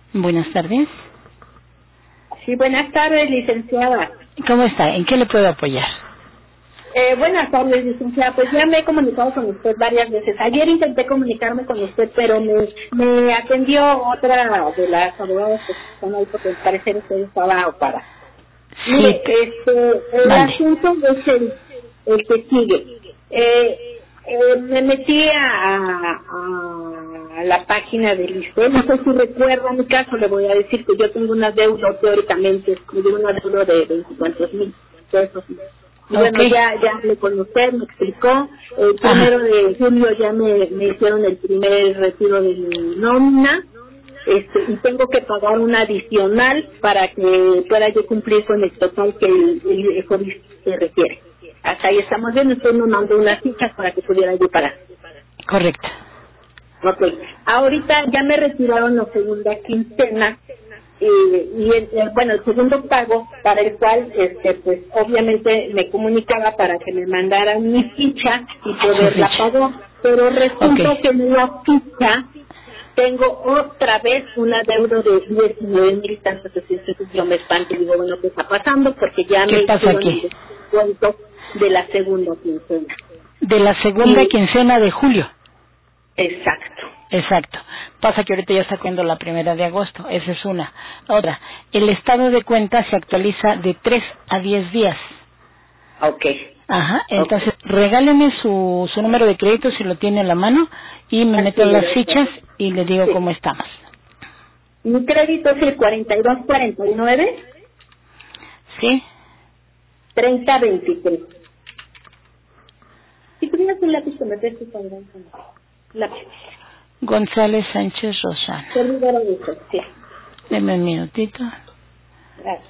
Buenas tardes. Sí, buenas tardes, licenciada. ¿Cómo está? ¿En qué le puedo apoyar? Buenas tardes, licenciada. Pues ya me he comunicado con usted varias veces. Ayer intenté comunicarme con usted, pero me atendió otra de las abogadas que están ahí porque al parecer usted estaba ocupada. Sí. Mire, el Mande. asunto es el que sigue. Me metí a la página del ISSSTE, no sé si recuerda mi caso, le voy a decir que yo tengo una deuda teóricamente, escribí una deuda de 24,000 pesos. Y bueno, ya hablé con usted, me explicó, el 1 de julio ya me hicieron el primer retiro de mi nómina, y tengo que pagar una adicional para que pueda yo cumplir con el total que el COVID se requiere. Hasta ahí estamos bien, usted me mandó unas fichas para que pudiera yo pagar. Correcto. Ok, ahorita ya me retiraron la segunda quincena y el segundo pago para el cual pues obviamente me comunicaba para que me mandaran mi ficha y poderla pagar, pero resulta que en la ficha tengo otra vez una deuda de 19,000 tantos pesos. Yo me espanto y digo, bueno, ¿qué está pasando? Porque ya me hicieron el descuento de la segunda quincena. De la segunda quincena de julio. Exacto. Pasa que ahorita ya está cuando la 1 de agosto. Esa es una. Otra, el estado de cuenta se actualiza de 3 a 10 días. Ok. Entonces regáleme su número de crédito si lo tiene a la mano y me meto en las fichas y le digo cómo estamos. Mi crédito es el 4249. ¿Sí? 3023. Si tuvieras un lápiz que me prestes para lápiz. González Sánchez Rosana. Servidora de usted, sí. Deme un minutito. Gracias.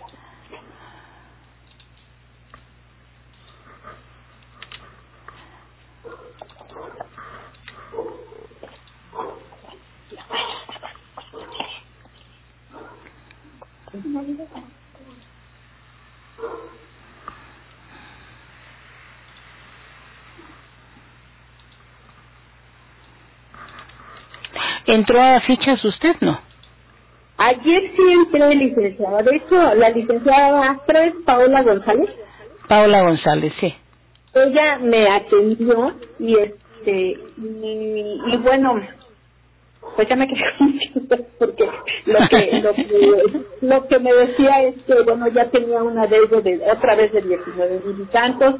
¿Entró a fichas usted, no? Ayer sí entré, licenciada. De hecho, la licenciada Astro es Paola González. Paola González, sí. Ella me atendió y bueno, pues ya me quedé confundida porque lo que me decía es que bueno, ya tenía una deuda de otra vez de 19,000 y tantos.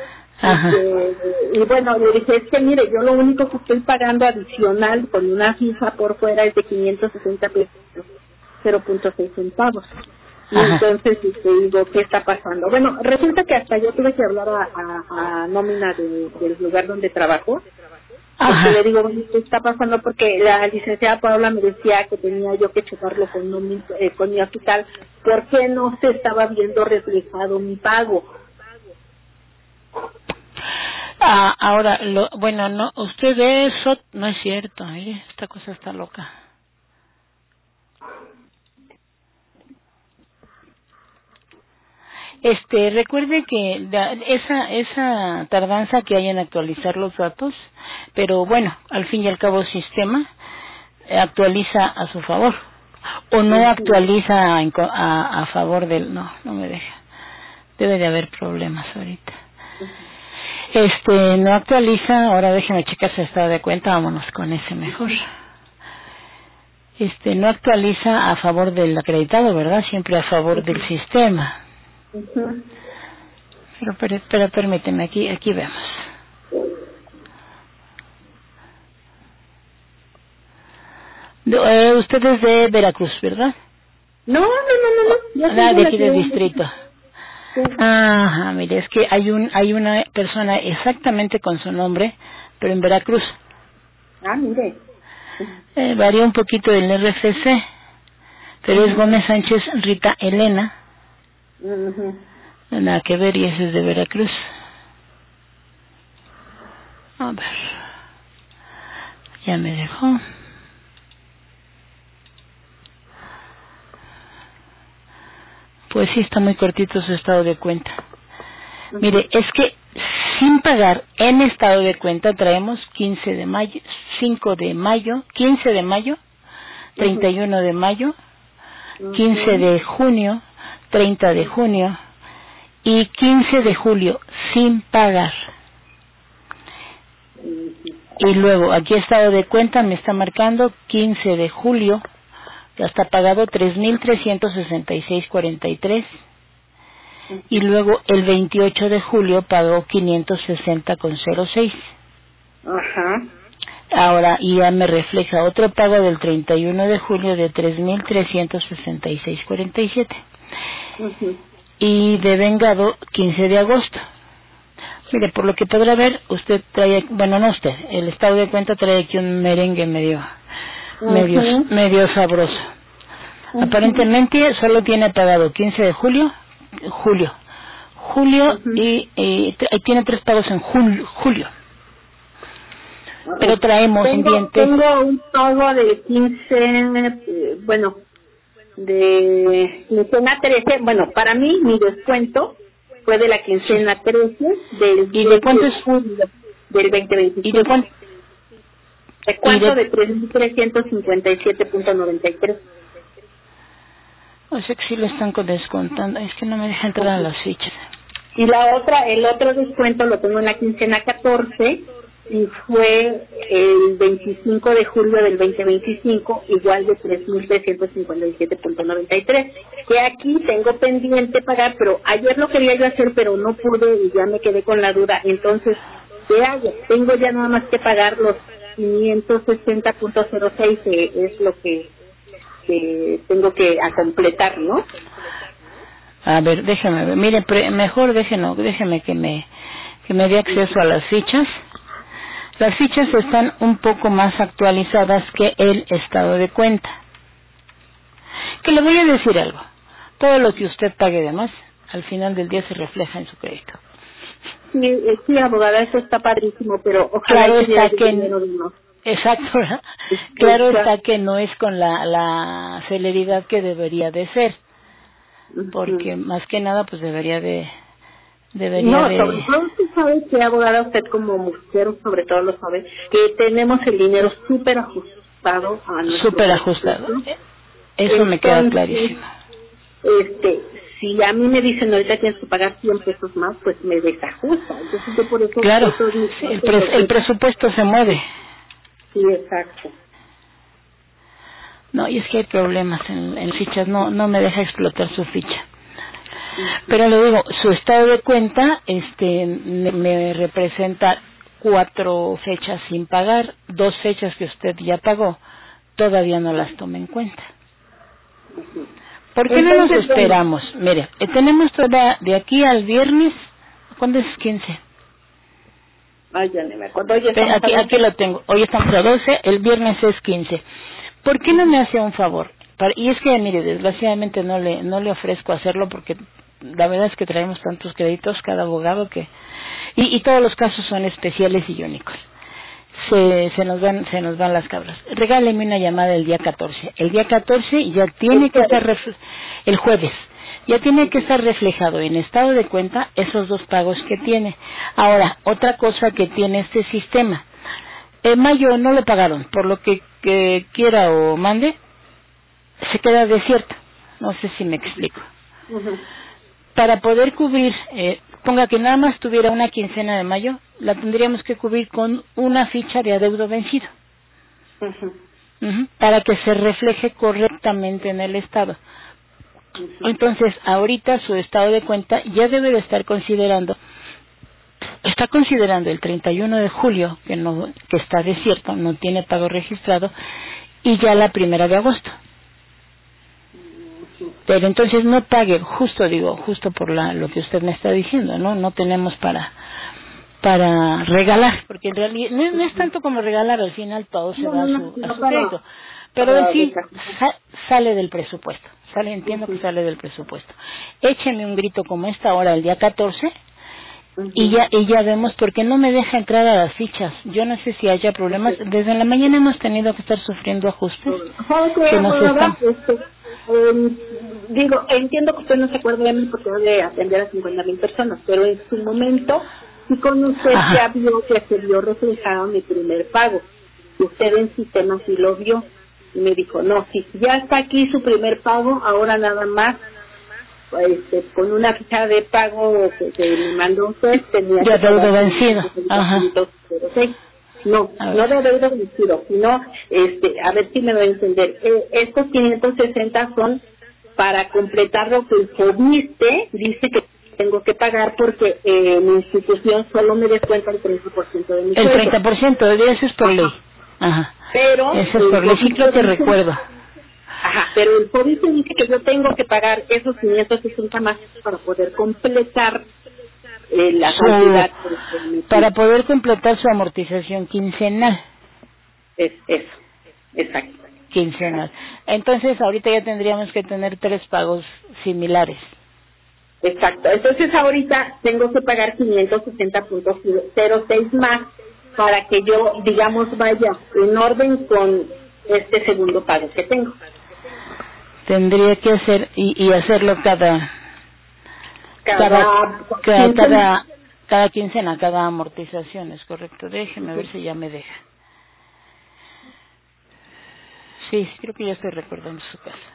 Y bueno, le dije, es que mire, yo lo único que estoy pagando adicional con una fija por fuera es de 560 pesos, 0.6 centavos. Y entonces digo, ¿qué está pasando? Bueno, resulta que hasta yo tuve que hablar a nómina del lugar donde trabajo. Porque le digo, ¿qué está pasando? Porque la licenciada Paola me decía que tenía yo que checarlo con mi hospital. ¿Por qué no se estaba viendo reflejado mi pago? Ahora, no, usted eso no es cierto, esta cosa está loca. Recuerde que esa tardanza que hay en actualizar los datos, pero bueno, al fin y al cabo el sistema actualiza a su favor, o no actualiza a favor del, no me deja, debe de haber problemas ahorita. No actualiza, ahora déjeme checar su estado de cuenta, vámonos con ese mejor. No actualiza a favor del acreditado, ¿verdad? Siempre a favor del sistema. Pero permíteme, aquí vemos. Usted es de Veracruz, ¿verdad? No. Yo de aquí del distrito. Sí. Mire, es que hay una persona exactamente con su nombre, pero en Veracruz. Mire. Varía un poquito del RFC, pero es Gómez Sánchez Rita Elena. Nada que ver, y ese es de Veracruz. A ver. Ya me dejó. Pues sí, está muy cortito su estado de cuenta. Mire, es que sin pagar en estado de cuenta traemos 5 de mayo, 15 de mayo, 31 de mayo, 15 de junio, 30 de junio y 15 de julio sin pagar. Y luego aquí estado de cuenta me está marcando 15 de julio, ya está pagado 3,366.43. Y luego el 28 de julio pagó 560.06. Ajá. Ahora ya me refleja otro pago del 31 de julio de 3,366.47. Y de vengado 15 de agosto. Mire, por lo que podrá ver, usted trae, bueno, no usted, el estado de cuenta trae aquí un merengue medio sabroso. Aparentemente solo tiene pagado 15 de julio, y tiene 3 pagos en julio. Pero traemos pendientes. Tengo un pago de 15, de quincena 13. Bueno, para mí, mi descuento fue de la quincena 13 del ¿Y de cuánto es? Julio del 2025. ¿Y de cuánto? ¿De cuánto? De 3,357.93. O sea que sí lo están descontando. Es que no me deja entrar a las fichas. Y el otro descuento lo tengo en la quincena 14 y fue el 25 de julio del 2025, igual de 3,357.93, que aquí tengo pendiente pagar, pero ayer lo quería yo hacer, pero no pude y ya me quedé con la duda. Entonces, ¿qué hago? Tengo ya nada más que pagar los 560.06, es lo que tengo que completar, ¿no? A ver, déjeme ver. Mire, mejor déjeme que me dé acceso a las fichas. Las fichas están un poco más actualizadas que el estado de cuenta. Que le voy a decir algo. Todo lo que usted pague de más, al final del día se refleja en su crédito. Sí, abogada, eso está padrísimo, pero ojalá claro está que no. Exacto, ¿verdad? Claro está que no es con la celeridad que debería de ser, porque más que nada pues debería de sobre todo usted sabe que, abogada, usted como mujer sobre todo lo sabe, que tenemos el dinero súper ajustado a nuestro súper ajustado. Eso me queda clarísimo. Si a mí me dicen ahorita tienes que pagar 100 pesos más, pues me desajusta. Entonces yo por eso... Claro, sí, el presupuesto se mueve. Sí, exacto. No, y es que hay problemas en fichas, no me deja explotar su ficha. Pero le digo, su estado de cuenta me representa 4 fechas sin pagar, 2 fechas que usted ya pagó, todavía no las toma en cuenta. ¿Por qué no nos esperamos? Mire, tenemos toda de aquí al viernes, ¿cuándo es 15? Ay, ya no me acuerdo. Aquí lo tengo, hoy estamos a 12, el viernes es 15. ¿Por qué no me hace un favor? Y es que, mire, desgraciadamente no le ofrezco hacerlo porque la verdad es que traemos tantos créditos cada abogado que y todos los casos son especiales y únicos. Se nos van las cabras. Regáleme una llamada el día 14. El día 14 ya tiene que estar el jueves. Ya tiene que estar reflejado en estado de cuenta esos 2 pagos que tiene. Ahora, otra cosa que tiene este sistema. En mayo no le pagaron, por lo que quiera o mande, se queda desierto. No sé si me explico. Para poder cubrir, ponga que nada más tuviera una quincena de mayo, la tendríamos que cubrir con una ficha de adeudo vencido. Para que se refleje correctamente en el estado. Entonces, ahorita su estado de cuenta ya debe de estar considerando el 31 de julio, que está desierto, no tiene pago registrado, y ya la 1 de agosto. Pero entonces no pague, justo por lo que usted me está diciendo, no tenemos para regalar, porque en realidad no es tanto como regalar, al final todo se va a su crédito, pero sí sale del presupuesto, entiendo que sale del presupuesto. Écheme un grito como esta hora el día 14 y ya vemos, porque no me deja entrar a las fichas. Yo no sé si haya problemas, desde la mañana hemos tenido que estar sufriendo ajustes que nos están... entiendo que usted no se acuerda de mí porque de atender a 50,000 personas, pero en su momento sí con usted ya vio que se vio reflejado mi primer pago. Usted en sistema sí lo vio. Y me dijo, no, si ya está aquí su primer pago, ahora nada más, con una ficha de pago que me mandó usted, tenía ya deuda vencido. Ajá. No de deuda vencido, sino, a ver si me voy a entender. Estos 560 son para completar lo que el FOBISTE dice que tengo que pagar porque mi institución solo me descuenta el 30% de mi sueldo. El 30%, de eso es por ley. Ajá. Pero eso es por ley, sí que te recuerdo. Ajá, pero el FOBISTE dice que yo tengo que pagar esos 560 más para poder completar la cantidad. Para poder completar su amortización quincenal. Eso, exacto. Quincenal. Entonces, ahorita ya tendríamos que tener 3 pagos similares. Exacto. Entonces, ahorita tengo que pagar 560.06 más para que yo, digamos, vaya en orden con este segundo pago que tengo. Tendría que hacer y hacerlo cada quincena, cada amortización, es correcto. Déjeme ver si ya me deja. Sí, creo que ya estoy recordando su caso.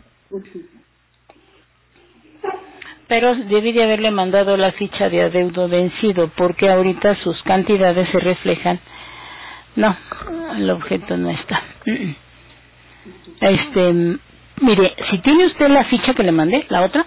Pero debí de haberle mandado la ficha de adeudo vencido, porque ahorita sus cantidades se reflejan. No, el objeto no está. Mire, si tiene usted la ficha que le mandé, la otra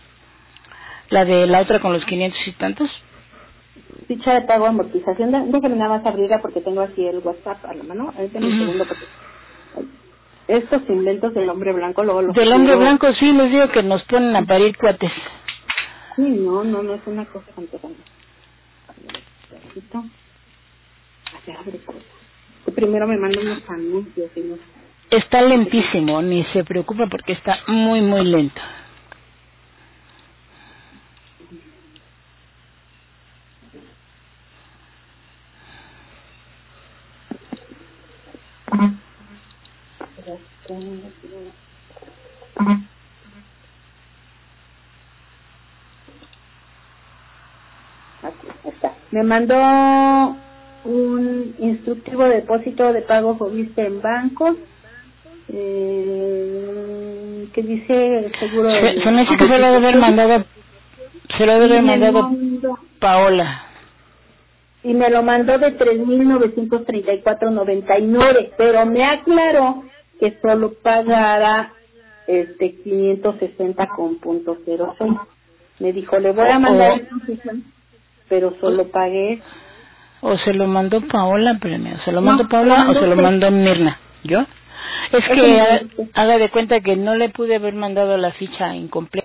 con los 500 y tantos. Ficha de pago amortización, déjame nada más abrirla porque tengo aquí el WhatsApp a la mano. Ahorita un segundo porque estos inventos del hombre blanco luego los... Del hombre blanco, sí, les digo que nos ponen a parir cuates. Sí, no es una cosa interesante. Primero me mandan unos anuncios y no... Está lentísimo, ni se preocupa porque está muy, muy lento. Aquí está. Me mandó un instructivo de depósito de pago FOBISTE en banco, que dice seguro... Se me dice que se lo debe haber mandado, Paola. Y me lo mandó de 3,934.99, pero me aclaró que solo pagara 560 con punto 06. Me dijo, le voy a mandar pero solo pagué. O se lo mandó Paola, ¿se lo mandó Paola o se lo mandó Mirna? ¿Yo? Es que haga de cuenta que no le pude haber mandado la ficha incompleta.